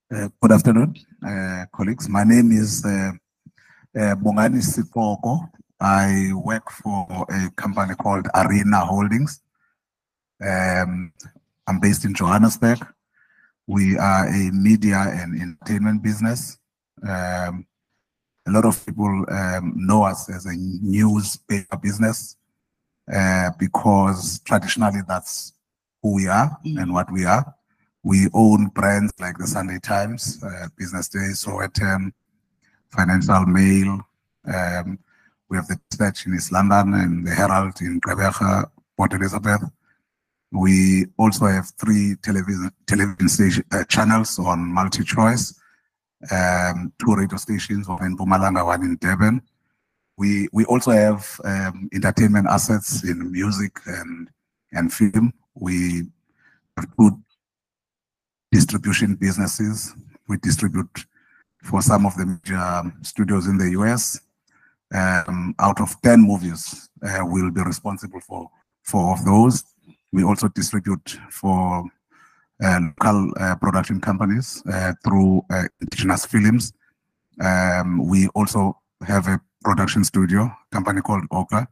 Good afternoon, colleagues. My name is Bongani Sipoko. I work for a company called Arena Holdings. I'm based in Johannesburg. We are a media and entertainment business. A lot of people know us as a newspaper business because traditionally that's who we are and what we are. We own brands like the Sunday Times, Business Day, Sowetan, Financial Mail. We have the Dispatch in East London and the Herald in Gqeberha, Port Elizabeth. We also have 3 television station, channels on MultiChoice, 2 radio stations, one in Mpumalanga, one in Durban. We also have entertainment assets in music and film. We have 2 distribution businesses. We distribute for some of the major studios in the US. Out of 10 movies, we'll be responsible for 4 of those. We also distribute for local production companies through indigenous films. We also have a production studio company called Oka.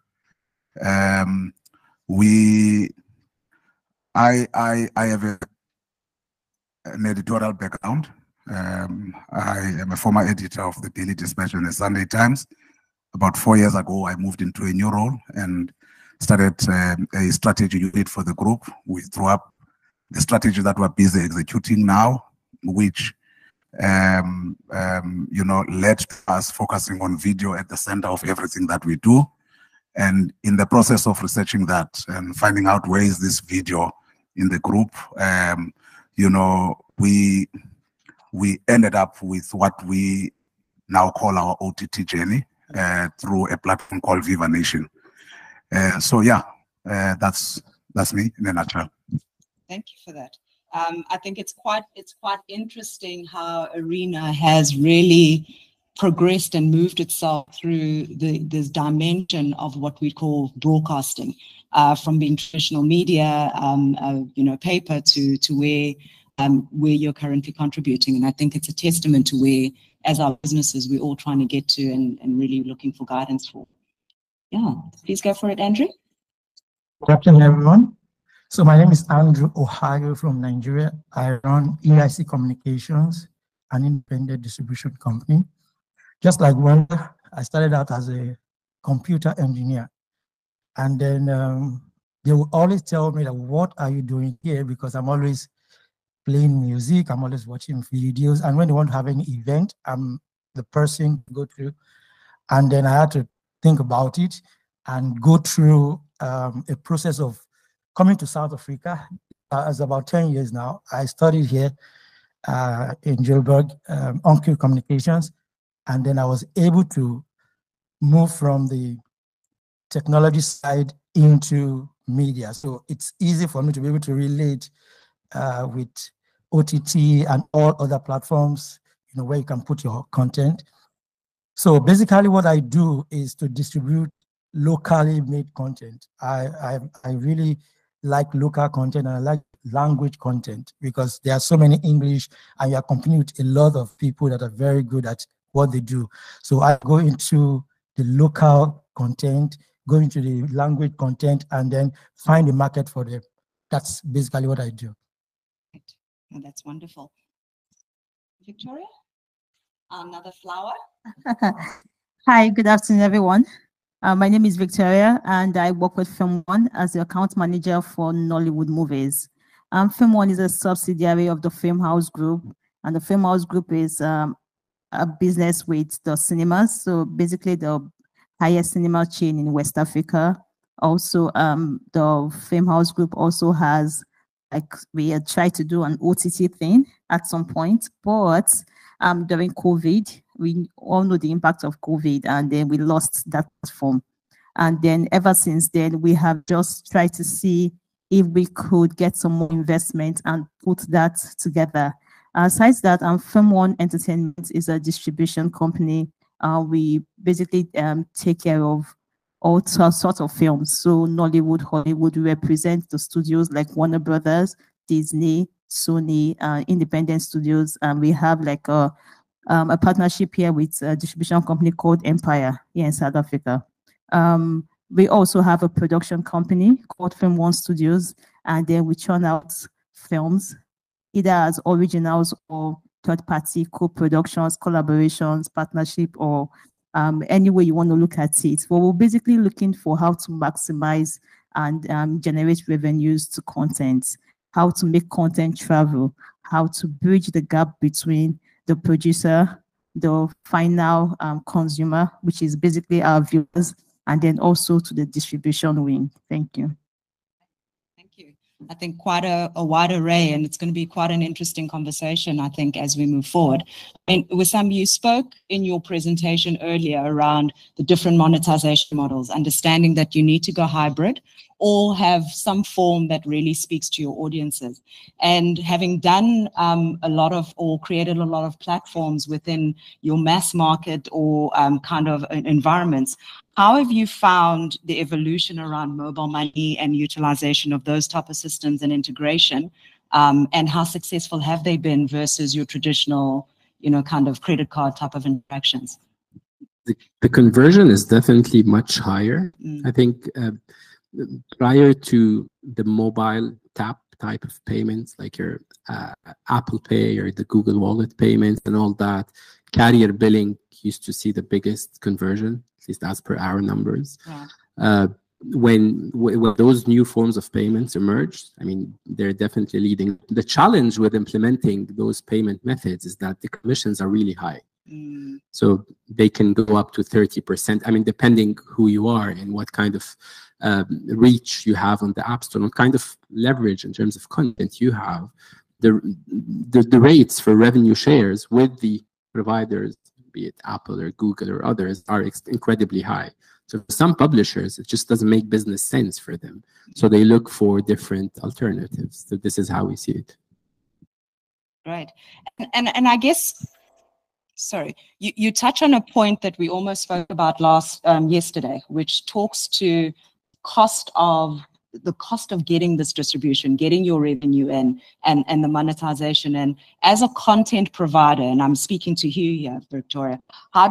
I have an editorial background. I am a former editor of the Daily Dispatch and the Sunday Times. About 4 years ago, I moved into a new role and started a strategy unit for the group. We threw up the strategy that we're busy executing now, which led to us focusing on video at the center of everything that we do. And in the process of researching that and finding out where is this video in the group, we ended up with what we now call our OTT journey through a platform called Viva Nation. So yeah, that's me in a nutshell. Thank you for that. I think it's quite interesting how Arena has really progressed and moved itself through this dimension of what we call broadcasting, from being traditional media, paper to where you're currently contributing. And I think it's a testament to where, as our businesses, we're all trying to get to and really looking for guidance for. Yeah, please go for it, Andrew. Good afternoon, everyone. So my name is Andrew Ohayo from Nigeria. I run EIC Communications, an independent distribution company. Just like Wanda, I started out as a computer engineer. And then they will always tell me that, what are you doing here? Because I'm always playing music, I'm always watching videos. And when they want to have any event, I'm the person to go through. And then I had to think about it and go through a process of coming to South Africa. It's about 10 years now. I studied here in Joburg, OnQ Communications, and then I was able to move from the technology side into media. So it's easy for me to be able to relate with OTT and all other platforms, where you can put your content. So basically what I do is to distribute locally made content. I really like local content, and I like language content, because there are so many English, and you are competing with a lot of people that are very good at what they do. So I go into the local content, go into the language content, and then find a market for them. That's basically what I do. Oh, that's wonderful. Victoria, another flower. Hi, good afternoon, everyone. My name is Victoria, and I work with Film One as the account manager for Nollywood Movies. Film One is a subsidiary of the Film House Group, and the Film House Group is a business with the cinemas. So basically, the highest cinema chain in West Africa. Also, the Film House Group also has, we had tried to do an OTT thing at some point, but during COVID, we all know the impact of COVID, and then we lost that platform. And then ever since then, we have just tried to see if we could get some more investment and put that together. Besides that, Film One Entertainment is a distribution company. We basically take care of all sorts of films. So Nollywood, Hollywood, we represent the studios like Warner Brothers, Disney, Sony, independent studios, and we have like a partnership here with a distribution company called Empire here in South Africa. We also have a production company called Film One Studios, and then we churn out films either as originals or third-party co-productions, collaborations, partnership, or any way you want to look at it. But we're basically looking for how to maximize and generate revenues to content, how to make content travel, how to bridge the gap between the producer, the final consumer, which is basically our viewers, and then also to the distribution wing. Thank you. Thank you. I think quite a wide array, and it's going to be quite an interesting conversation, I think, as we move forward. And Wissam, you spoke in your presentation earlier around the different monetization models, understanding that you need to go hybrid or have some form that really speaks to your audiences. And having done a lot of, or created a lot of platforms within your mass market or kind of environments, how have you found the evolution around mobile money and utilization of those type of systems and integration? And how successful have they been versus your traditional, kind of credit card type of interactions? The conversion is definitely much higher. I think prior to the mobile tap type of payments, like your Apple Pay or the Google Wallet payments and all that, carrier billing used to see the biggest conversion, at least as per our numbers. Yeah. When those new forms of payments emerged, I mean, they're definitely leading. The challenge with implementing those payment methods is that the commissions are really high. So they can go up to 30%. I mean, depending who you are and what kind of reach you have on the App Store, what kind of leverage in terms of content you have, the rates for revenue shares with the providers, be it Apple or Google or others, are incredibly high. So for some publishers, it just doesn't make business sense for them. So they look for different alternatives. So this is how we see it. Right. And I guess, sorry, you touch on a point that we almost spoke about yesterday, which talks to the cost of getting this distribution, getting your revenue in, and the monetization. And as a content provider, and I'm speaking to you here, Victoria, what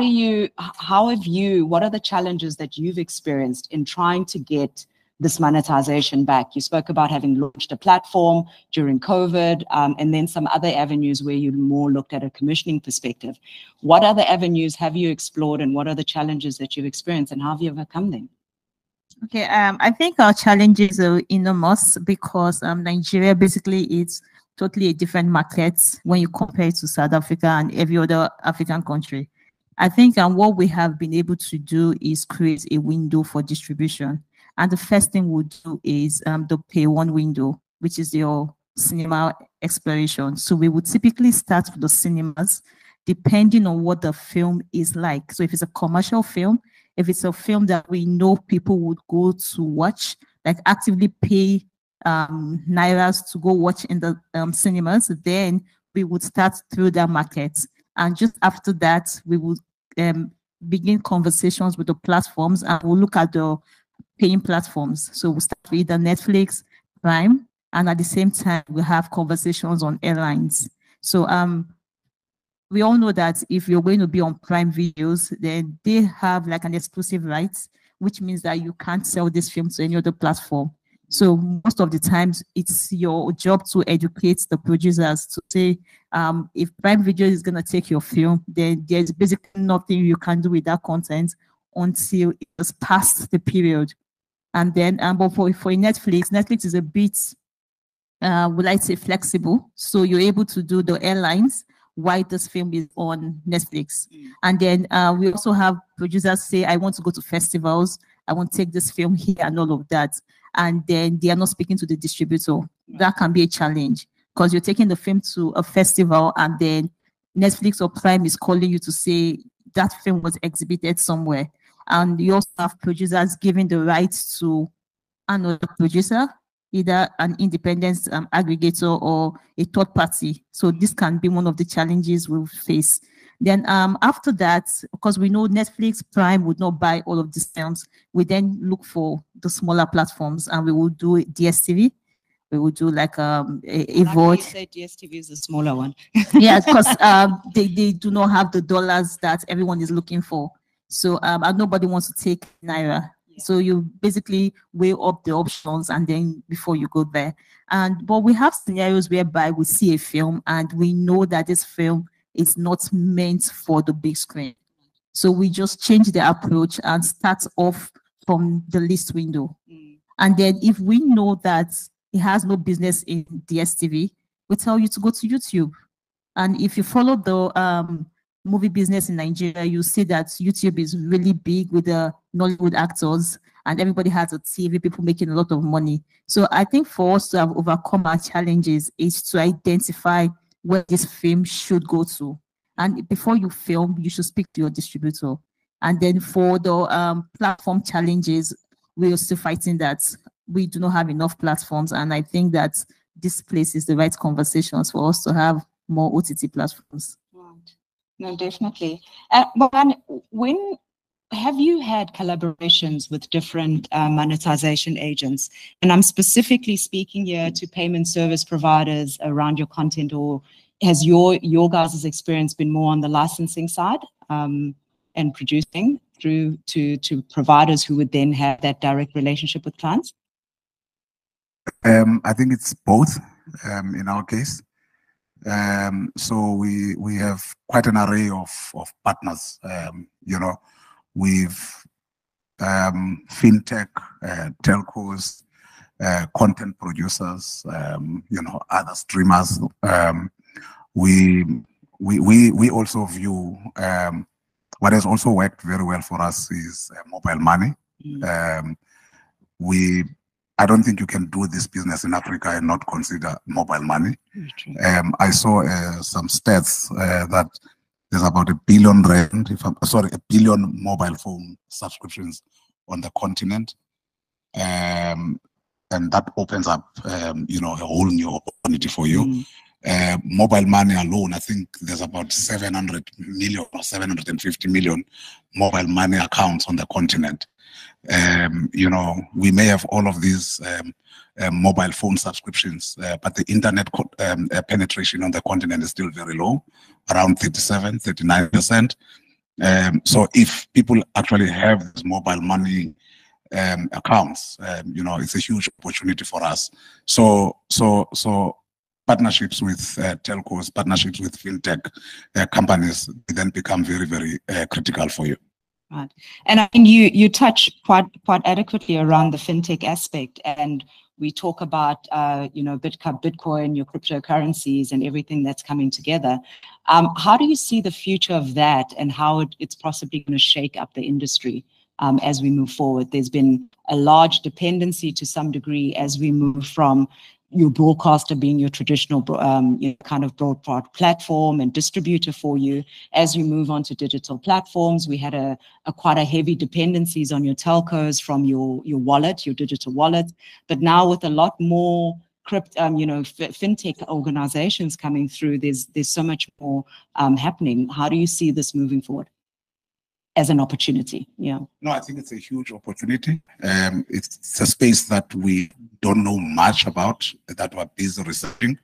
are the challenges that you've experienced in trying to get this monetization back? You spoke about having launched a platform during COVID, and then some other avenues where you more looked at a commissioning perspective. What other avenues have you explored, and what are the challenges that you've experienced, and how have you overcome them? Okay, I think our challenges are enormous because Nigeria basically is totally a different market when you compare it to South Africa and every other African country. I think what we have been able to do is create a window for distribution. And the first thing we'll do is the pay one window, which is your cinema exploration. So we would typically start with the cinemas, depending on what the film is like. So if it's a commercial film, if it's a film that we know people would go to watch, like actively pay nairas to go watch in the cinemas, then we would start through that market. And just after that, we would begin conversations with the platforms, and we'll look at the paying platforms. So we'll start with either Netflix, Prime, and at the same time, we'll have conversations on airlines. So we all know that if you're going to be on Prime Videos, then they have like an exclusive rights, which means that you can't sell this film to any other platform. So most of the times, it's your job to educate the producers to say, if Prime Video is going to take your film, then there's basically nothing you can do with that content until it's past the period. And then, but for Netflix is a bit, would I say, flexible. So you're able to do the airlines while this film is on Netflix. And then we also have producers say, I want to go to festivals, I want to take this film here and all of that. And then they are not speaking to the distributor. That can be a challenge because you're taking the film to a festival and then Netflix or Prime is calling you to say that film was exhibited somewhere. And you also have producers giving the rights to another producer, either an independent aggregator or a third party. So this can be one of the challenges we'll face. Then after that, because we know Netflix, Prime would not buy all of these films, we then look for the smaller platforms and we will do DSTV. We would do like a Like vote. you said, DSTV is a smaller one. Yeah, because they do not have the dollars that everyone is looking for. So and nobody wants to take Naira. Yeah. So you basically weigh up the options and then before you go there. But we have scenarios whereby we see a film and we know that this film is not meant for the big screen. So we just change the approach and start off from the list window. And then if we know that it has no business in DSTV, we tell you to go to YouTube. And if you follow the movie business in Nigeria, you see that YouTube is really big with the Nollywood actors and everybody has a TV, people making a lot of money. So I think for us to have overcome our challenges is to identify where this film should go to. And before you film, you should speak to your distributor. And then for the platform challenges, we are still fighting that we do not have enough platforms. And I think that this place is the right conversations for us to have more OTT platforms. Right. No, definitely. But when have you had collaborations with different monetization agents? And I'm specifically speaking here to payment service providers around your content, or has your guys' experience been more on the licensing side and producing through to providers who would then have that direct relationship with clients? I think it's both in our case. So we have quite an array of partners. You know, we've fintech, telcos, content producers, you know, other streamers. We also view what has also worked very well for us is mobile money. I don't think you can do this business in Africa and not consider mobile money. I saw some stats that there's about R1 billion, R1 billion mobile phone subscriptions on the continent. And that opens up, you know, a whole new opportunity for you. Mobile money alone, I think there's about 700 million or 750 million mobile money accounts on the continent. You know, we may have all of these mobile phone subscriptions, but the internet penetration on the continent is still very low, around 37, 39%. So if people actually have these mobile money accounts, you know, it's a huge opportunity for us. So partnerships with telcos, partnerships with fintech companies, then become very, very critical for you. Right. And I think you touch quite adequately around the fintech aspect, and we talk about you know, Bitcoin, your cryptocurrencies, and everything that's coming together. How do you see the future of that, and how it's possibly going to shake up the industry as we move forward? There's been a large dependency to some degree as we move from your broadcaster being your traditional you know, kind of broadcast platform and distributor for you. As you move on to digital platforms, we had a quite a heavy dependencies on your telcos from your wallet, your digital wallet. But now with a lot more you know, fintech organizations coming through, there's so much more happening. How do you see this moving forward as an opportunity? Yeah. No, I think it's a huge opportunity. It's a space that we don't know much about, that we're busy researching.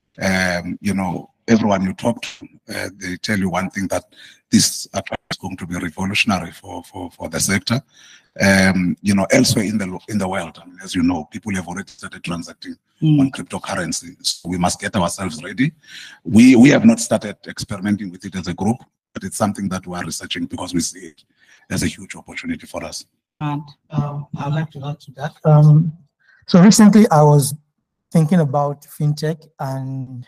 You know, everyone you talk to, they tell you one thing, that this is going to be revolutionary for the sector. You know, elsewhere in the world, I mean, as you know, people have already started transacting on cryptocurrency. So we must get ourselves ready. We have not started experimenting with it as a group, but it's something that we are researching because we see it as a huge opportunity for us. I'd like to add to that. So recently I was thinking about fintech and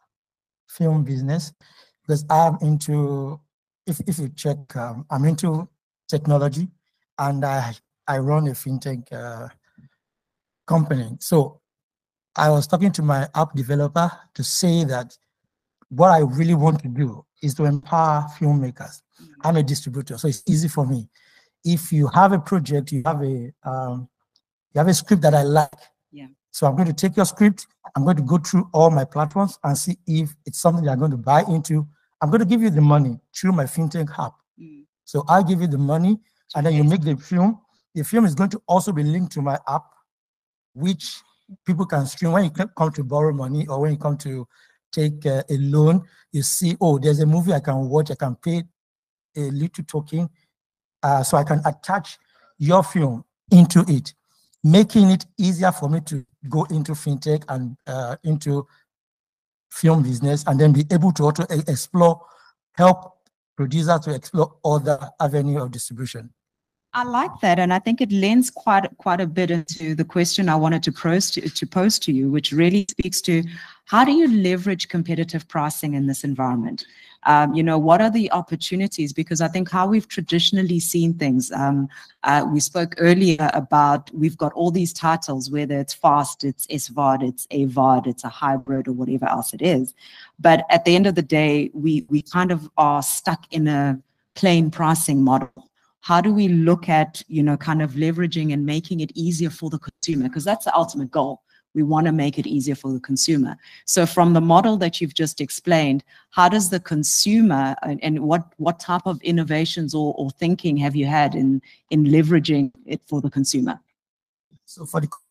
film business, because I'm into, if you check, I'm into technology, and I run a fintech company. So I was talking to my app developer to say that what I really want to do is to empower filmmakers. I'm a distributor, so it's easy for me. If you have a project, you have a script that I like. Yeah. So I'm going to take your script, I'm going to go through all my platforms and see if it's something they're going to buy into. I'm going to give you the money through my fintech app. So I'll give you the money, and then you make the film. The film is going to also be linked to my app, which people can stream. When you come to borrow money or when you come to take a loan, you see, oh, there's a movie I can watch, I can pay a little token, so I can attach your film into it, making it easier for me to go into fintech and into film business, and then be able to also explore, help producers to explore other avenue of distribution. I like that, and I think it lends quite a bit into the question I wanted to pose to you, which really speaks to how do you leverage competitive pricing in this environment? What are the opportunities? Because I think how we've traditionally seen things, we spoke earlier about we've got all these titles, whether it's FAST, it's SVOD, it's AVOD, it's a hybrid or whatever else it is. But at the end of the day, we kind of are stuck in a plain pricing model. How do we look at, kind of leveraging and making it easier for the consumer? Because that's the ultimate goal. We want to make it easier for the consumer. So from the model that you've just explained, how does the consumer and what type of innovations or thinking have you had in leveraging it for the consumer? So for the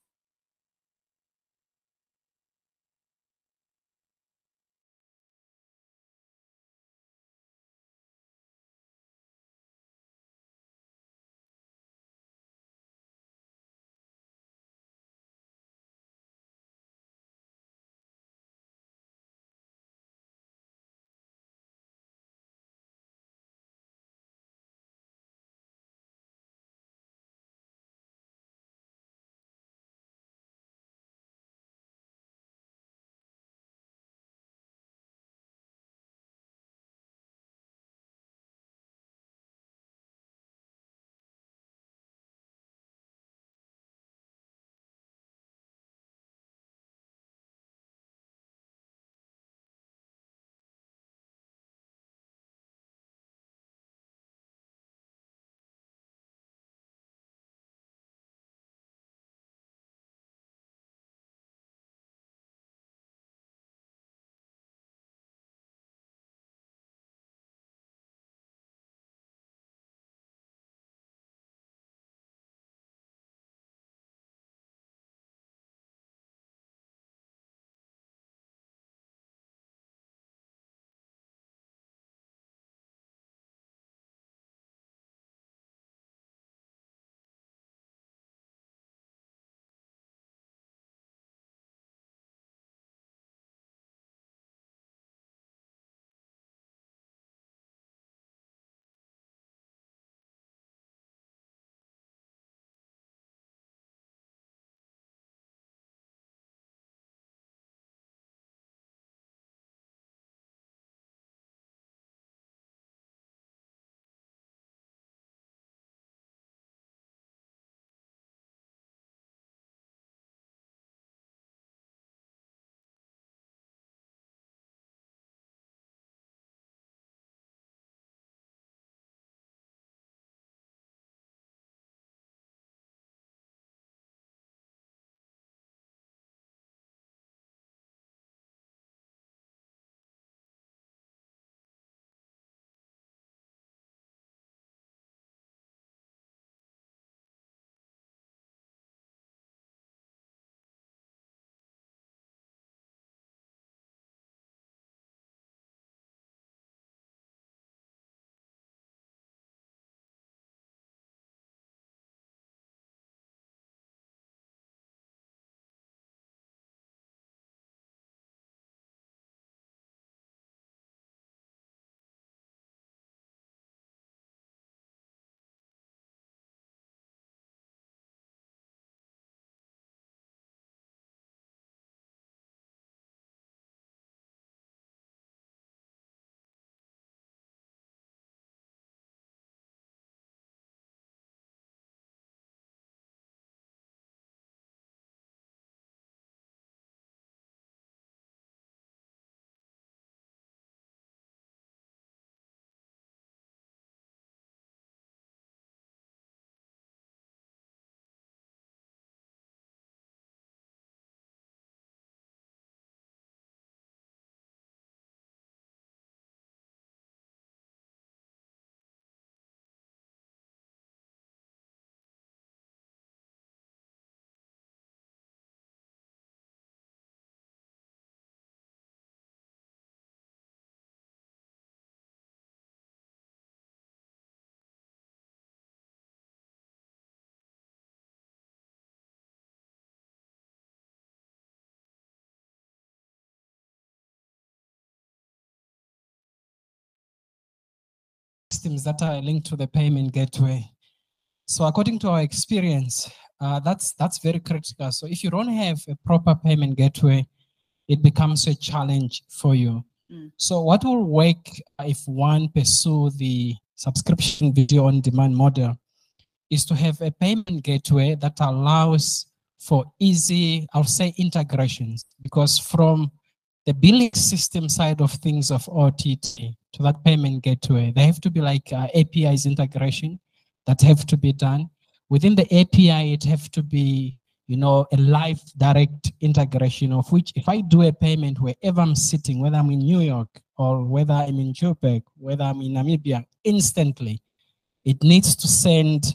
systems that are linked to the payment gateway. So according to our experience, that's very critical. So if you don't have a proper payment gateway, it becomes a challenge for you. So what will work if one pursue the subscription video on demand model is to have a payment gateway that allows for easy, I'll say, integrations, because from the billing system side of things of OTT to that payment gateway, there have to be like APIs integration that have to be done. Within the API, it have to be, you know, a live direct integration of which if I do a payment wherever I'm sitting, whether I'm in New York or whether I'm in Joburg, whether I'm in Namibia, instantly, it needs to send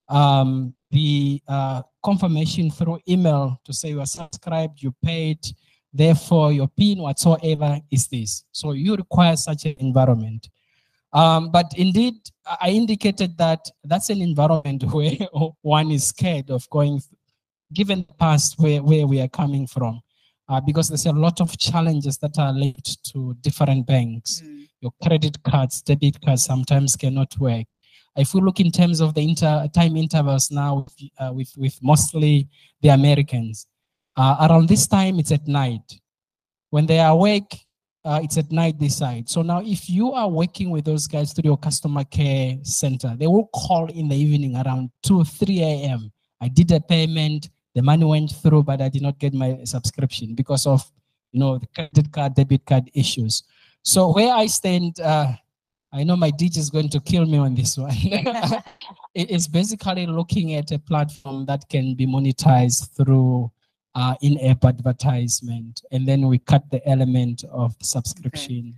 the confirmation through email to say you are subscribed, you paid, therefore your PIN whatsoever is this. So you require such an environment. But indeed, I indicated that that's an environment where one is scared of going, given the past where we are coming from, because there's a lot of challenges that are linked to different banks. Your credit cards, debit cards sometimes cannot work. If we look in terms of the time intervals now with mostly the Americans, around this time it's at night. When they are awake, it's at night this side. So now if you are working with those guys through your customer care center, they will call in the evening around 2, 3 a.m. I did a payment, the money went through, but I did not get my subscription because of, you know, the credit card, debit card issues. So where I stand, I know my DJ is going to kill me on this one. It's basically looking at a platform that can be monetized through in-app advertisement, and then we cut the element of the subscription.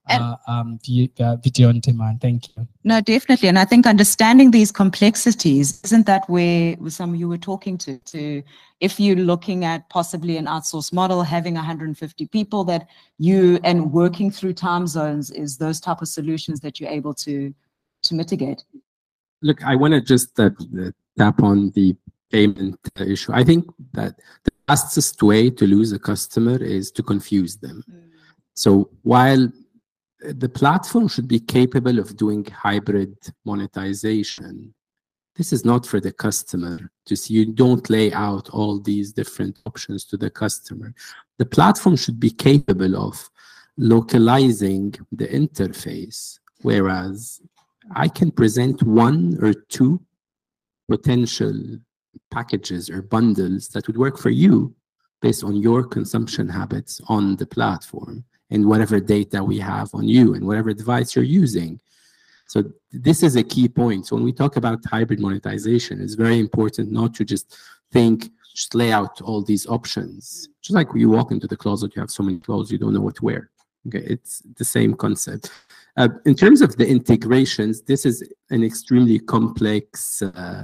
Video on demand. Thank you. No, definitely. And I think understanding these complexities, isn't that where some you were talking to if you're looking at possibly an outsourced model, having 150 people that you and working through time zones, is those type of solutions that you're able to mitigate? Look, I want to just tap on the payment issue. I think that the fastest way to lose a customer is to confuse them. So while the platform should be capable of doing hybrid monetization, this is not for the customer to see. You don't lay out all these different options to the customer. The platform should be capable of localizing the interface, whereas I can present 1 or 2 potential packages or bundles that would work for you based on your consumption habits on the platform and whatever data we have on you and whatever device you're using. So this is a key point. So when we talk about hybrid monetization, it's very important not to just lay out all these options. Just like when you walk into the closet, you have so many clothes, you don't know what to wear. Okay, it's the same concept. In terms of the integrations, this is an extremely complex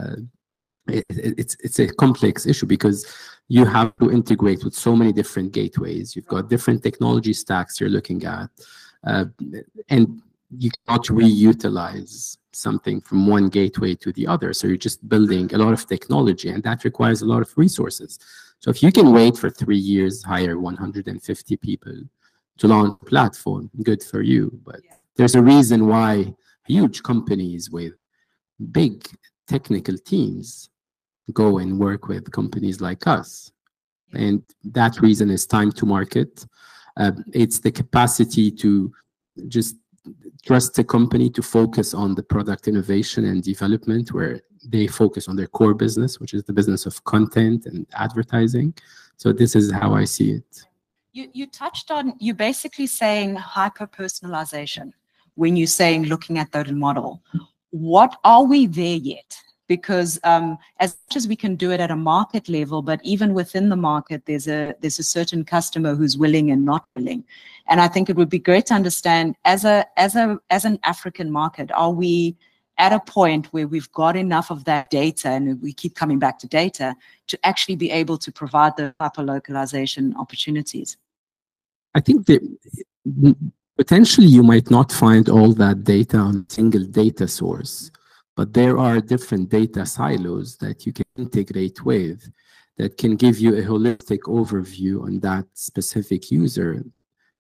it's a complex issue because you have to integrate with so many different gateways. You've got different technology stacks you're looking at, and you cannot reutilize something from one gateway to the other. So you're just building a lot of technology, and that requires a lot of resources. So if you can wait for 3 years, hire 150 people to launch a platform, good for you. But there's a reason why huge companies with big technical teams go and work with companies like us. And that reason is time to market. It's the capacity to just trust the company to focus on the product innovation and development, where they focus on their core business, which is the business of content and advertising. So this is how I see it. You touched on, you're basically saying hyper-personalization when you're saying looking at that model. What are we there yet? Because as much as we can do it at a market level, but even within the market, there's a certain customer who's willing and not willing. And I think it would be great to understand, as an African market, are we at a point where we've got enough of that data, and we keep coming back to data, to actually be able to provide the hyper-localization opportunities? I think that potentially you might not find all that data on a single data source, but there are different data silos that you can integrate with that can give you a holistic overview on that specific user.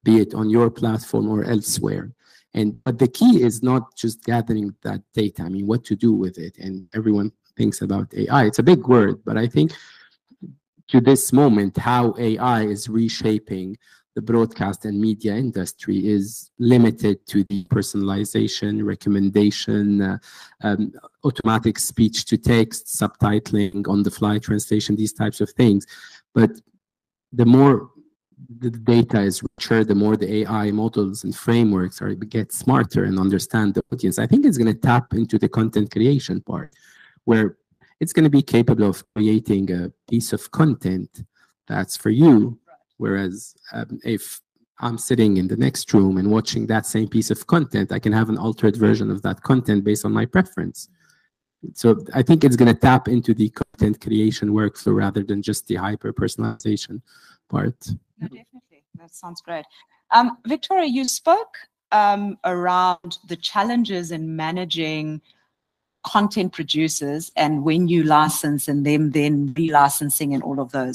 be it on your platform or elsewhere. But the key is not just gathering that data. I mean, what to do with it. And everyone thinks about AI. It's a big word, but I think to this moment, how AI is reshaping the broadcast and media industry is limited to the personalization, recommendation, automatic speech to text, subtitling, on-the-fly translation, these types of things. But the more the data is richer, the more the AI models and frameworks get smarter and understand the audience. I think it's going to tap into the content creation part, where it's going to be capable of creating a piece of content that's for you. Whereas if I'm sitting in the next room and watching that same piece of content, I can have an altered version of that content based on my preference. So I think it's going to tap into the content creation workflow rather than just the hyper-personalization part. No, definitely. That sounds great. Victoria, you spoke around the challenges in managing content producers and when you license and them then relicensing and all of those.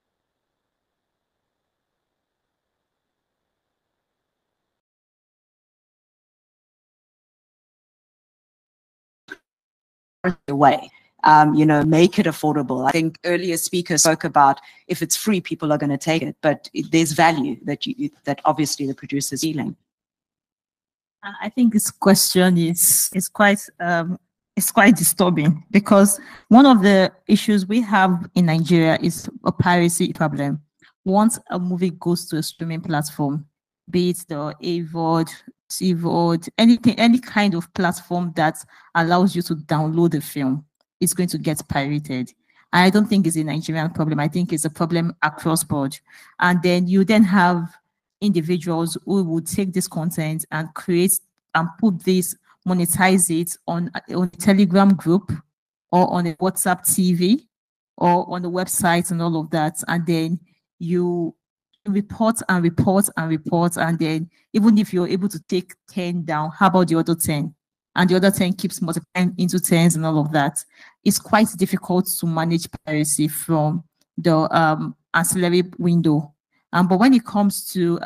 Way. Make it affordable. I think earlier speakers spoke about if it's free, people are going to take it, but there's value that obviously the producer's feeling. I think this question is quite disturbing, because one of the issues we have in Nigeria is a piracy problem. Once a movie goes to a streaming platform, be it the AVOD, TVOD, any kind of platform that allows you to download the film, it's going to get pirated. I don't think it's a Nigerian problem. I think it's a problem across board. And then you then have individuals who would take this content and create and put this, monetize it on a Telegram group or on a WhatsApp TV or on the website and all of that. And then you report and report and report, and then even if you're able to take 10 down, how about the other 10? And the other 10 keeps multiplying into 10s and all of that. It's quite difficult to manage piracy from the ancillary window. But when it comes to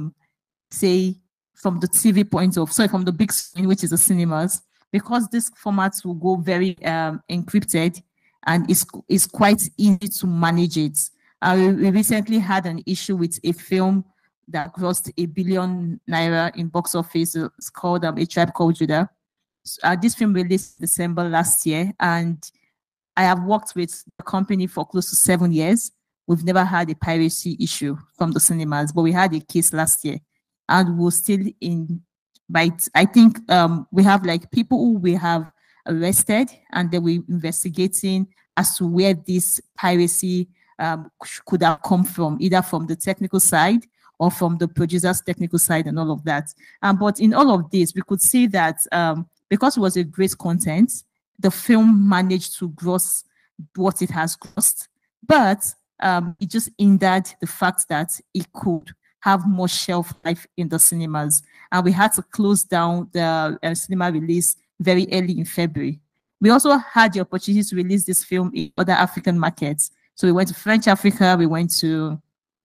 say from the TV point of, from the big screen, which is the cinemas, because this format will go very encrypted, and it's quite easy to manage it. We recently had an issue with a film that grossed ₦1 billion in box office. It's called A Tribe Called Judah. This film released December last year, and I have worked with the company for close to 7 years. We've never had a piracy issue from the cinemas, but we had a case last year, and we're still in. But I think we have like people who we have arrested, and then we're investigating as to where this piracy could have come from, either from the technical side or from the producer's technical side and all of that. But in all of this, we could see that because it was a great content, the film managed to gross what it has grossed, but it just hindered the fact that it could have more shelf life in the cinemas. And we had to close down the cinema release very early in February. We also had the opportunity to release this film in other African markets. So we went to French Africa, we went to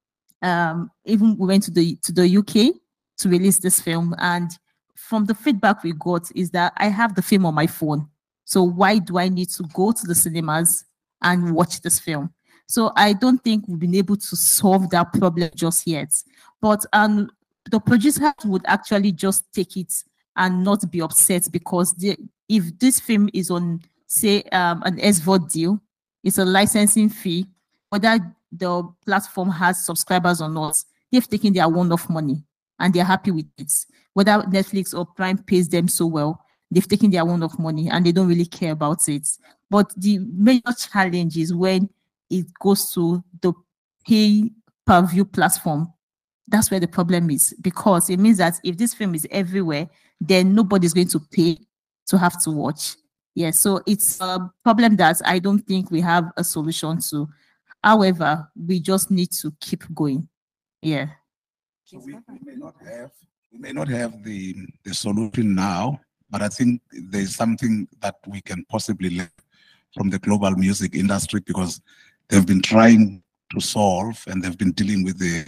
the UK to release this film. And from the feedback we got is that I have the film on my phone. So why do I need to go to the cinemas and watch this film? So I don't think we've been able to solve that problem just yet. But the producers would actually just take it and not be upset, because if this film is on, say, an SVOD deal, it's a licensing fee, whether the platform has subscribers or not, they've taken their one-off money and they're happy with it. Whether Netflix or Prime pays them so well, they've taken their one-off money and they don't really care about it. But the major challenge is when it goes to the pay-per-view platform. That's where the problem is, because it means that if this film is everywhere, then nobody's going to pay to have to watch. Yeah, so it's a problem that I don't think we have a solution to. However, we just need to keep going. Yeah. So we may not have the solution now, but I think there's something that we can possibly learn from the global music industry, because they've been trying to solve and they've been dealing with the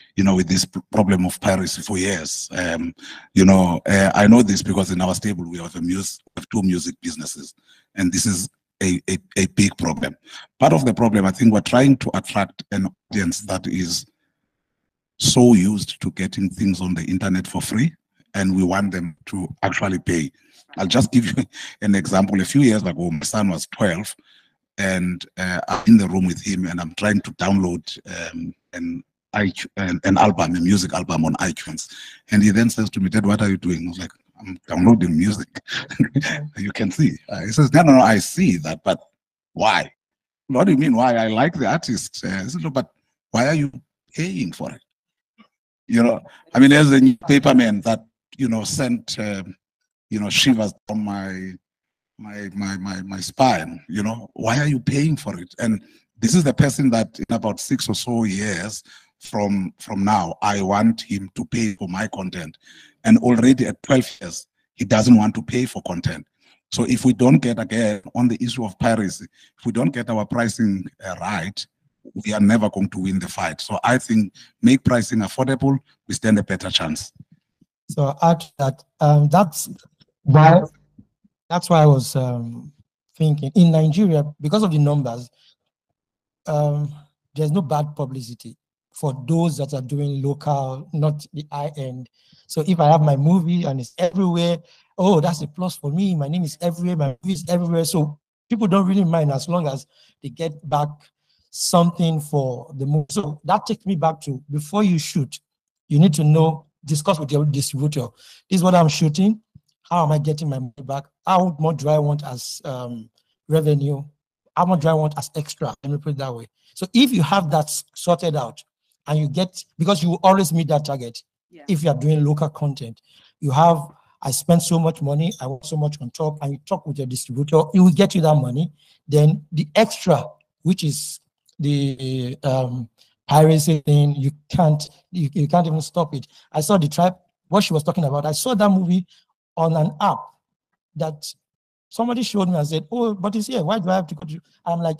you know, with this problem of piracy for years. You know, I know this because in our stable we have two music businesses, and this is a big problem. Part of the problem, I think, we're trying to attract an audience that is so used to getting things on the internet for free, and we want them to actually pay. I'll just give you an example. A few years ago, my son was 12, and I'm in the room with him, and I'm trying to download an album, a music album on iTunes. And he then says to me, "Dad, what are you doing?" I was like, "I'm downloading music." You can see. He says, no, I see that, but why? What do you mean, why? I like the artist. I said, "No, but why are you paying for it?" You know, I mean, there's a newspaperman that, you know, sent, you know, shivers on my spine. You know, why are you paying for it? And this is the person that in about 6 or so years from now, I want him to pay for my content. And already at 12 years, he doesn't want to pay for content. So if we don't get, again, on the issue of piracy, if we don't get our pricing right, we are never going to win the fight. So I think make pricing affordable, we stand a better chance. So add that that's why I was thinking in Nigeria, because of the numbers, there's no bad publicity for those that are doing local, not the high end. So if I have my movie and it's everywhere, oh, that's a plus for me. My name is everywhere, my movie is everywhere. So people don't really mind as long as they get back something for the movie. So that takes me back to, before you shoot, you need to know, discuss with your distributor. This is what I'm shooting. How am I getting my money back? How much do I want as revenue? How much do I want as extra? Let me put it that way. So if you have that sorted out, and you get, because you will always meet that target. Yeah. If you are doing local content, you have, I spent so much money, I want so much on top, and you talk with your distributor, it will get you that money. Then the extra, which is the piracy thing, you can't even stop it. I saw the tribe, what she was talking about. I saw that movie on an app that somebody showed me and said, "Oh, but it's here. Why do I have to go to?" I'm like,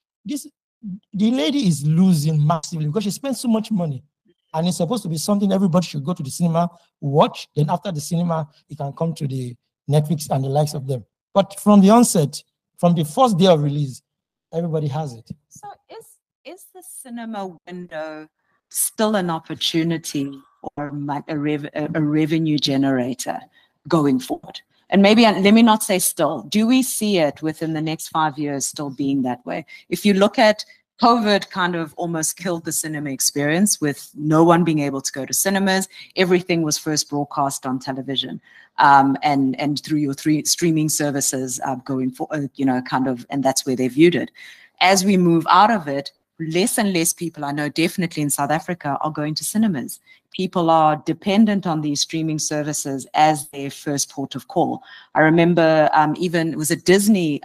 the lady is losing massively because she spends so much money, and it's supposed to be something everybody should go to the cinema, watch. Then after the cinema, you can come to the Netflix and the likes of them. But from the onset, from the first day of release, everybody has it. So is the cinema window still an opportunity or a revenue generator going forward? And maybe, let me not say still, do we see it within the next 5 years still being that way? If you look at COVID, kind of almost killed the cinema experience with no one being able to go to cinemas. Everything was first broadcast on television and through your streaming services going for, you know, kind of, and that's where they viewed it. As we move out of it, less and less people, I know definitely in South Africa, are going to cinemas. People are dependent on these streaming services as their first port of call. I remember even, was it Disney,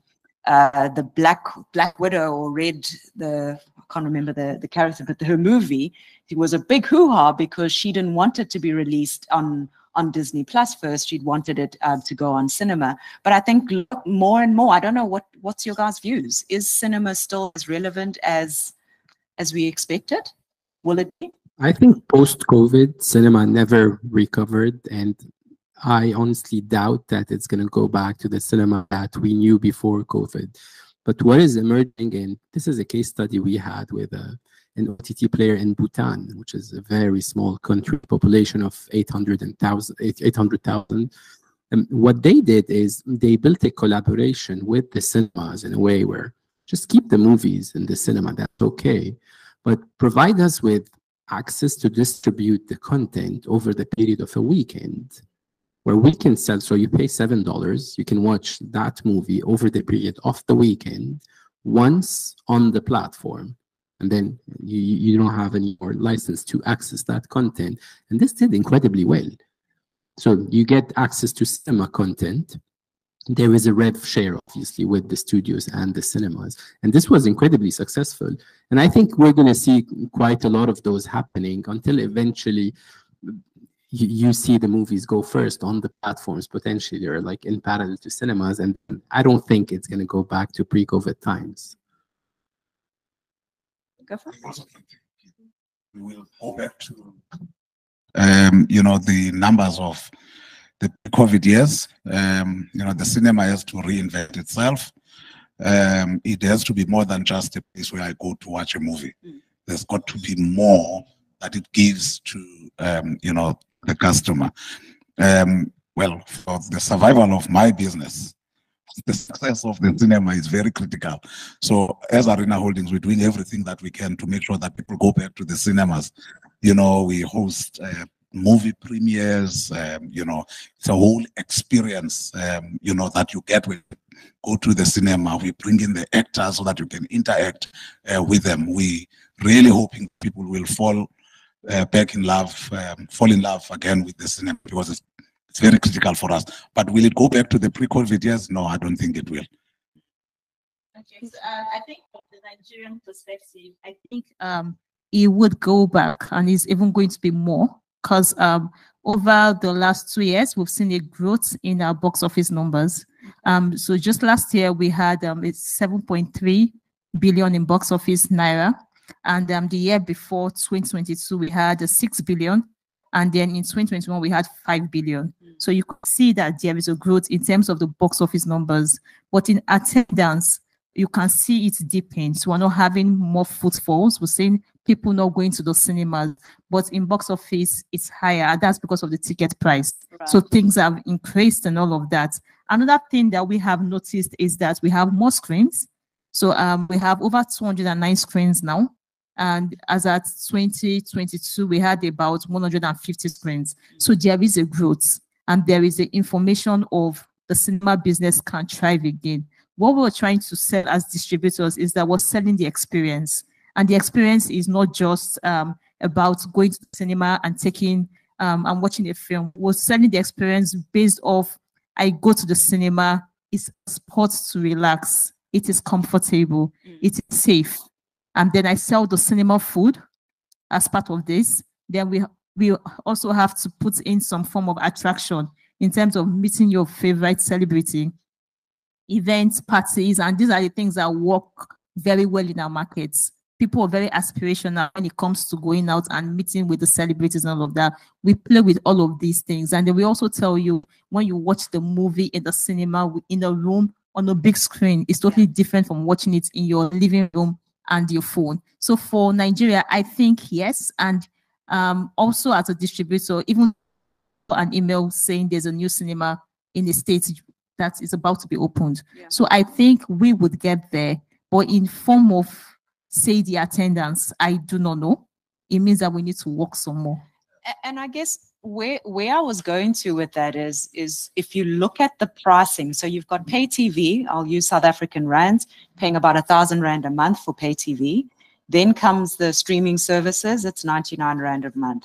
the Black Widow or Red, I can't remember the character, but her movie, it was a big hoo-ha because she didn't want it to be released on Disney Plus first. She'd wanted it to go on cinema. But I think more and more, I don't know what's your guys' views. Is cinema still as relevant as we expected? Will it be? I think post-COVID, cinema never recovered, and I honestly doubt that it's going to go back to the cinema that we knew before COVID. But what is emerging, and this is a case study we had with an OTT player in Bhutan, which is a very small country, population of 800,000. What they did is they built a collaboration with the cinemas in a way where just keep the movies in the cinema, that's okay, but provide us with access to distribute the content over the period of a weekend, where we can sell. So you pay $7, you can watch that movie over the period of the weekend once on the platform, and then you don't have any more license to access that content. And this did incredibly well. So you get access to cinema content. There is a rev share, obviously, with the studios and the cinemas. And this was incredibly successful. And I think we're going to see quite a lot of those happening until eventually you see the movies go first on the platforms, potentially, or like in parallel to cinemas. And I don't think it's going to go back to pre-COVID times. we will go back to, the numbers of the COVID years. The cinema has to reinvent itself. It has to be more than just a place where I go to watch a movie. There's got to be more that it gives to, the customer. Well, for the survival of my business, the success of the cinema is very critical. So as Arena Holdings, we're doing everything that we can to make sure that people go back to the cinemas. We host movie premieres, it's a whole experience, that you get when you go to the cinema. We bring in the actors so that you can interact with them. We really hoping people will fall in love again with the cinema, because it's very critical for us. But will it go back to the pre-COVID years? No, I don't think it will. Okay, so, I think from the Nigerian perspective, I think it would go back, and it's even going to be more, because over the last 2 years, we've seen a growth in our box office numbers. So just last year, we had it's 7.3 billion in box office naira. And the year before, 2022, we had 6 billion. And then in 2021, we had 5 billion. So you can see that there is a growth in terms of the box office numbers. But in attendance, you can see it deepening. So we're not having more footfalls. We're seeing people not going to the cinemas. But in box office, it's higher. And that's because of the ticket price. Right. So things have increased and all of that. Another thing that we have noticed is that we have more screens. So we have over 209 screens now. And as at 2022, we had about 150 screens. So there is a growth, and there is the information of the cinema business can thrive again. What we're trying to sell as distributors is that we're selling the experience. And the experience is not just about going to the cinema and taking and watching a film. We're selling the experience based off, I go to the cinema, it's a spot to relax, it is comfortable, it is safe. And then I sell the cinema food as part of this. Then we also have to put in some form of attraction in terms of meeting your favorite celebrity, events, parties, and these are the things that work very well in our markets. People are very aspirational when it comes to going out and meeting with the celebrities and all of that. We play with all of these things. And then we also tell you, when you watch the movie in the cinema, in a room, on a big screen, it's totally different from watching it in your living room and your phone. So for Nigeria, I think yes. And also as a distributor, even an email saying there's a new cinema in the States that is about to be opened. Yeah. So I think we would get there, but in form of, say, the attendance, I do not know. It means that we need to work some more. And I guess where I was going to with that is if you look at the pricing, so you've got pay TV, I'll use South African rands, paying about 1,000 Rand a month for pay TV. Then comes the streaming services, it's 99 Rand a month,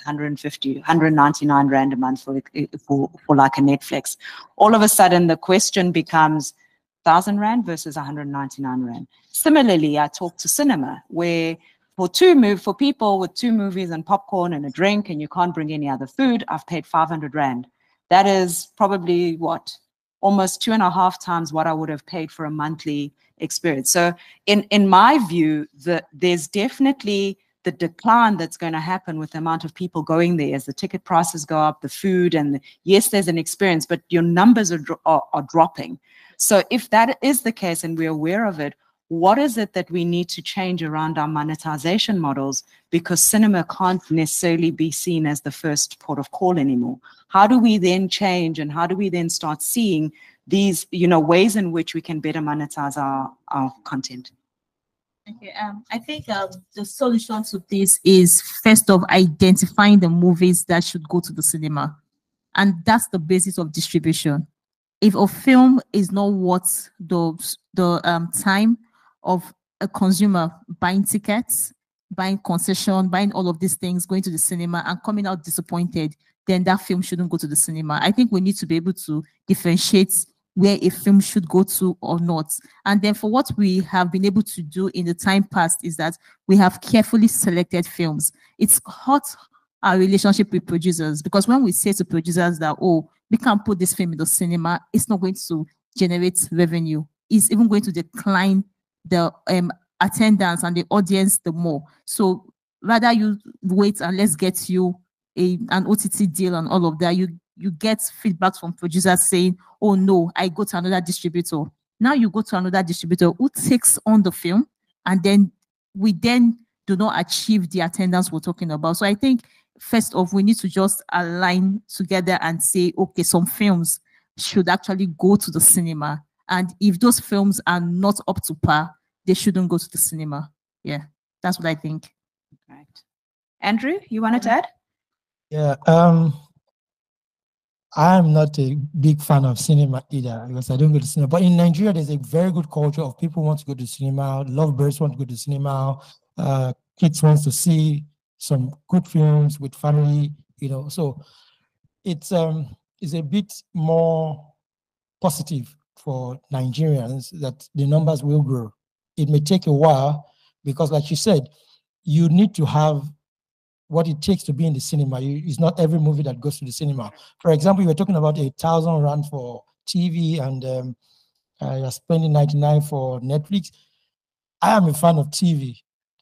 199 Rand a month for like a Netflix. All of a sudden the question becomes 1,000 Rand versus 199 Rand. Similarly, I talk to cinema, where for people with 2 movies and popcorn and a drink, and you can't bring any other food, I've paid 500 Rand. That is probably what? Almost 2.5 times what I would have paid for a monthly experience. So in my view, there's definitely the decline that's going to happen with the amount of people going there as the ticket prices go up, the food, and yes, there's an experience, but your numbers are dropping. So if that is the case and we're aware of it, what is it that we need to change around our monetization models? Because cinema can't necessarily be seen as the first port of call anymore. How do we then change, and how do we then start seeing these, ways in which we can better monetize our content? Okay, I think the solution to this is first of identifying the movies that should go to the cinema. And that's the basis of distribution. If a film is not worth the time of a consumer buying tickets, buying concession, buying all of these things, going to the cinema and coming out disappointed, then that film shouldn't go to the cinema. I think we need to be able to differentiate where a film should go to or not. And then for what we have been able to do in the time past is that we have carefully selected films. It's hurt our relationship with producers, because when we say to producers that, oh, we can't put this film in the cinema, it's not going to generate revenue. It's even going to decline the attendance and the audience the more. So rather you wait and let's get you an OTT deal and all of that, you get feedback from producers saying, oh no, I go to another distributor. Now you go to another distributor who takes on the film, and then we then do not achieve the attendance we're talking about. So I think first off, we need to just align together and say, okay, some films should actually go to the cinema. And if those films are not up to par, they shouldn't go to the cinema. Yeah, that's what I think. Right. Andrew, you wanted to add? Yeah, I'm not a big fan of cinema either because I don't go to cinema. But in Nigeria, there's a very good culture of people want to go to cinema, lovebirds want to go to cinema, kids want to see some good films with family, you know. So it's a bit more positive for Nigerians that the numbers will grow. It may take a while because, like you said, you need to have what it takes to be in the cinema. It's not every movie that goes to the cinema. For example, you were talking about 1,000 rand for TV and you're spending 99 for Netflix. I am a fan of TV.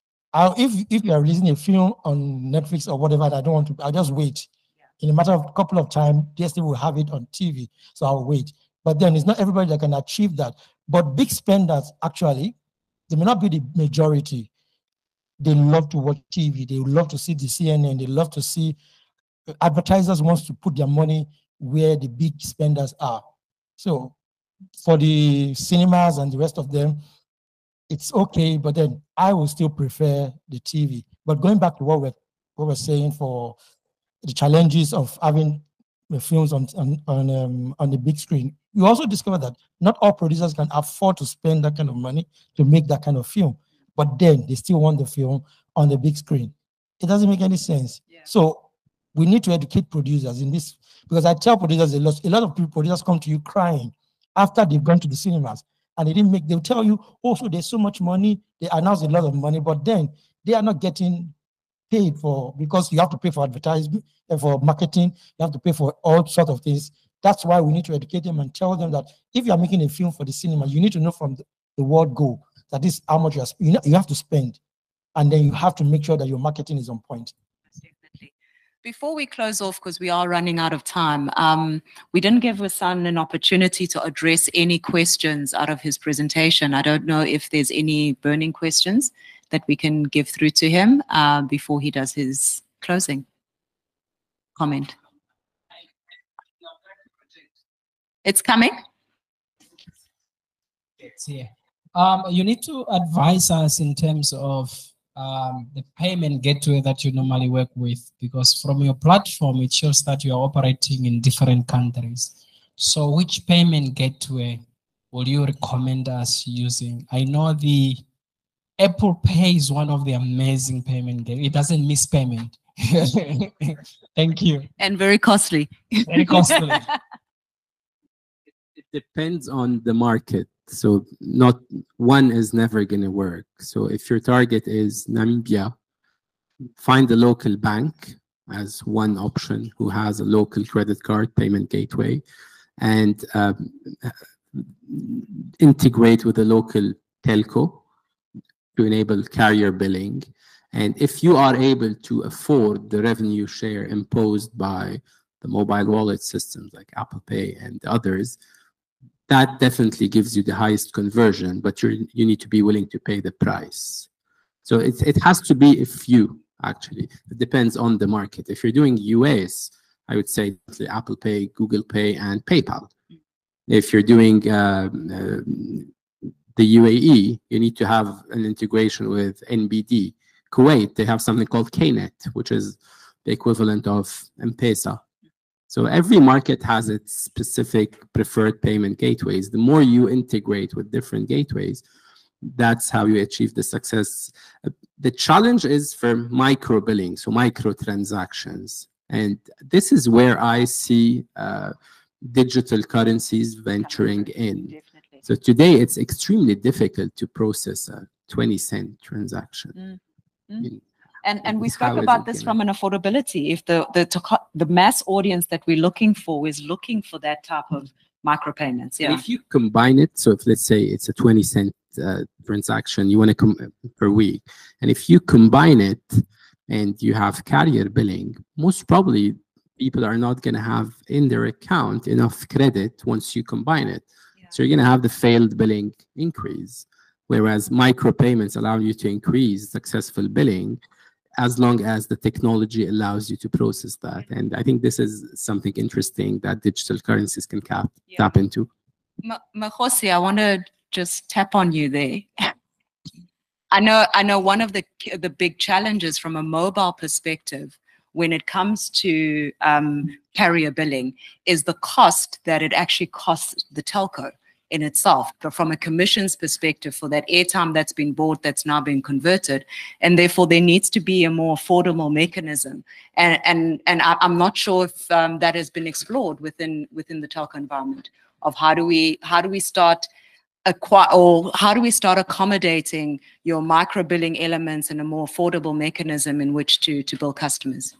If you are releasing a film on Netflix or whatever, I don't want to, I'll just wait. In a matter of a couple of time, DSTV will have it on TV, so I'll wait. But then it's not everybody that can achieve that. But big spenders, actually, they may not be the majority. They love to watch TV. They love to see the CNN. They love to see advertisers wants to put their money where the big spenders are. So for the cinemas and the rest of them, it's okay, but then I will still prefer the TV. But going back to what we're saying for the challenges of having the films on the big screen, you also discover that not all producers can afford to spend that kind of money to make that kind of film. But then they still want the film on the big screen. It doesn't make any sense. Yeah. So we need to educate producers in this, because I tell producers a lot of producers come to you crying after they've gone to the cinemas and they'll tell you, oh, so there's so much money, they announce a lot of money, but then they are not getting paid for, because you have to pay for advertising, for marketing, you have to pay for all sorts of things. That's why we need to educate them and tell them that if you are making a film for the cinema, you need to know from the word go that is how much you have to spend, and then you have to make sure that your marketing is on point. Definitely. Before we close off, because we are running out of time, we didn't give Hassan an opportunity to address any questions out of his presentation. I don't know if there's any burning questions that we can give through to him before he does his closing comment. It's coming? It's here. You need to advise us in terms of the payment gateway that you normally work with, because from your platform, it shows that you are operating in different countries. So which payment gateway would you recommend us using? I know the Apple Pay is one of the amazing payment gateways. It doesn't miss payment. Thank you. And very costly. Very costly. It depends on the market. So not one is never going to work. So if your target is Namibia, find a local bank as one option who has a local credit card payment gateway, and integrate with a local telco to enable carrier billing. And if you are able to afford the revenue share imposed by the mobile wallet systems like Apple Pay and others, that definitely gives you the highest conversion, but you need to be willing to pay the price. So it has to be a few, actually. It depends on the market. If you're doing US, I would say Apple Pay, Google Pay, and PayPal. If you're doing the UAE, you need to have an integration with NBD. Kuwait, they have something called KNet, which is the equivalent of M-Pesa. So every market has its specific preferred payment gateways. The more you integrate with different gateways, that's how you achieve the success. The challenge is for micro billing, so micro transactions. And this is where I see digital currencies venturing in. Definitely. So today it's extremely difficult to process a 20-cent transaction. And we spoke about this from an affordability. If the mass audience that we're looking for is looking for that type of micropayments, yeah. And if you combine it, so if let's say it's a 20-cent transaction you want to per week, and if you combine it and you have carrier billing, most probably people are not going to have in their account enough credit once you combine it. Yeah. So you're going to have the failed billing increase, whereas micropayments allow you to increase successful billing as long as the technology allows you to process that. And I think this is something interesting that digital currencies can tap into. Makhosi, I want to just tap on you there. I know one of the big challenges from a mobile perspective when it comes to carrier billing is the cost that it actually costs the telco in itself, but from a commissions perspective for that airtime that's been bought, that's now been converted, and therefore there needs to be a more affordable mechanism. And I'm not sure if that has been explored within the telco environment of how do we start accommodating your micro billing elements in a more affordable mechanism in which to bill customers.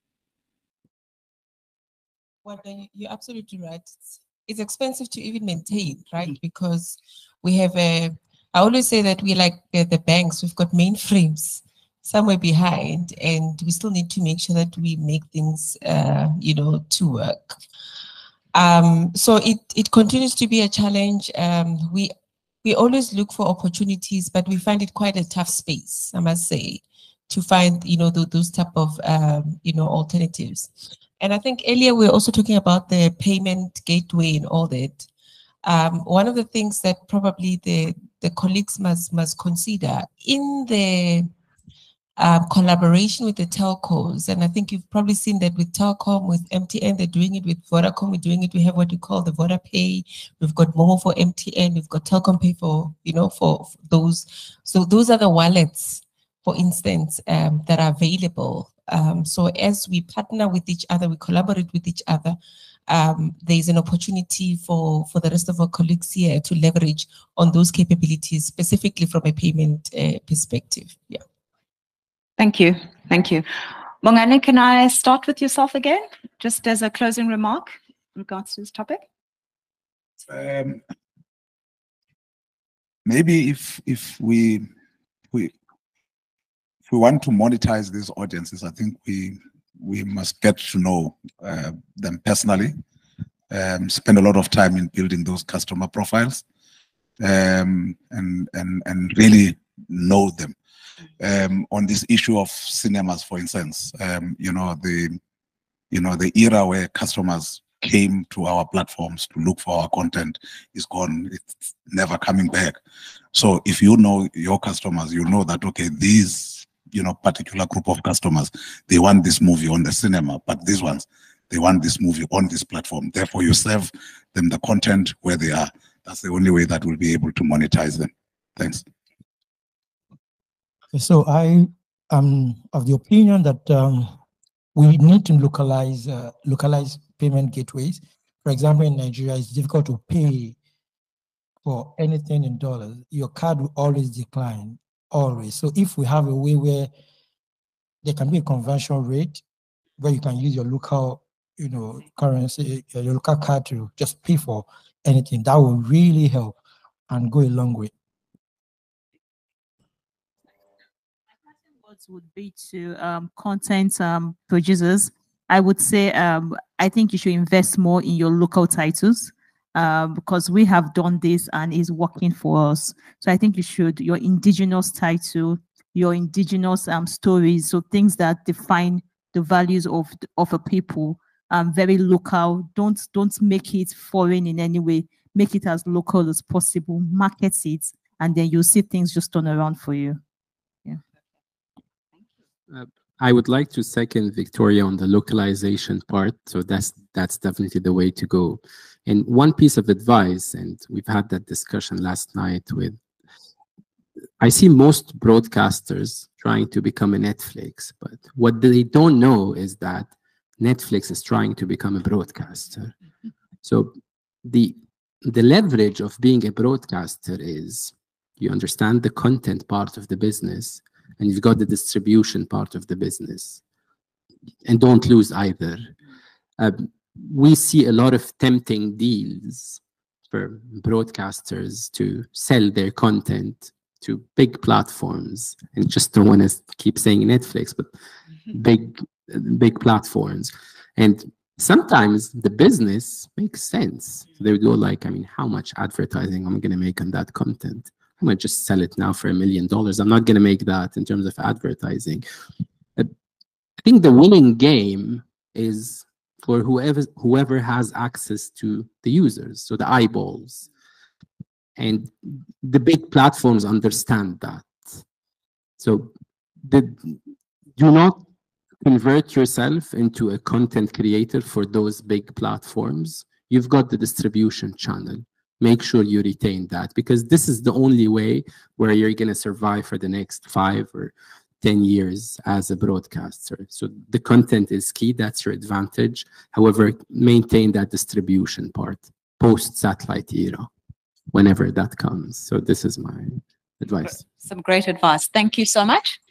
Well, you're absolutely right. It's expensive to even maintain, right? Because we have I always say that we like the banks, we've got mainframes somewhere behind, and we still need to make sure that we make things, to work. So it continues to be a challenge. We always look for opportunities, but we find it quite a tough space, I must say, to find, those type of, alternatives. And I think earlier we were also talking about the payment gateway and all that. One of the things that probably the colleagues must consider in the collaboration with the telcos, and I think you've probably seen that with Telkom, with MTN, they're doing it, with Vodacom, we're doing it. We have what you call the VodaPay. We've got Momo for MTN. We've got Telkom Pay for those. So those are the wallets, for instance, that are available. So as we partner with each other, we collaborate with each other, there's an opportunity for the rest of our colleagues here to leverage on those capabilities, specifically from a payment perspective. Yeah. Thank you. Thank you. Bongani, can I start with yourself again, just as a closing remark in regards to this topic? Maybe if we want to monetize these audiences, I think we must get to know them personally, spend a lot of time in building those customer profiles, and really know them. On this issue of cinemas, for instance, the era where customers came to our platforms to look for our content is gone. It's never coming back. So if you know your customers, you know that, okay, these particular group of customers, they want this movie on the cinema, but these ones, they want this movie on this platform. Therefore, you serve them the content where they are. That's the only way that we'll be able to monetize them. Thanks. So I am of the opinion that we need to localize payment gateways. For example, in Nigeria, it's difficult to pay for anything in dollars. Your card will always decline. Always. So if we have a way where there can be a conversion rate where you can use your local, currency, your local card to just pay for anything, that will really help and go a long way. What would be to content producers? I would say I think you should invest more in your local titles. Because we have done this and it's working for us. So I think you should, your indigenous title, your indigenous stories, so things that define the values of a people, very local. Don't make it foreign in any way. Make it as local as possible. Market it, and then you'll see things just turn around for you. Yeah. I would like to second Victoria on the localization part. So that's definitely the way to go. And one piece of advice, and we've had that discussion last night with, I see most broadcasters trying to become a Netflix, but what they don't know is that Netflix is trying to become a broadcaster. So the leverage of being a broadcaster is you understand the content part of the business, and you've got the distribution part of the business. And don't lose either. We see a lot of tempting deals for broadcasters to sell their content to big platforms, and just don't want to keep saying Netflix, but big platforms. And sometimes the business makes sense. So they would go like, I mean, how much advertising am I going to make on that content? I'm going to just sell it now for $1 million. I'm not going to make that in terms of advertising. I think the winning game is for whoever has access to the users, so the eyeballs. And the big platforms understand that. So do not convert yourself into a content creator for those big platforms. You've got the distribution channel. Make sure you retain that, because this is the only way where you're going to survive for the next 5 or 10 years as a broadcaster. So the content is key. That's your advantage. However, maintain that distribution part post-satellite era, whenever that comes. So this is my advice. Some great advice. Thank you so much.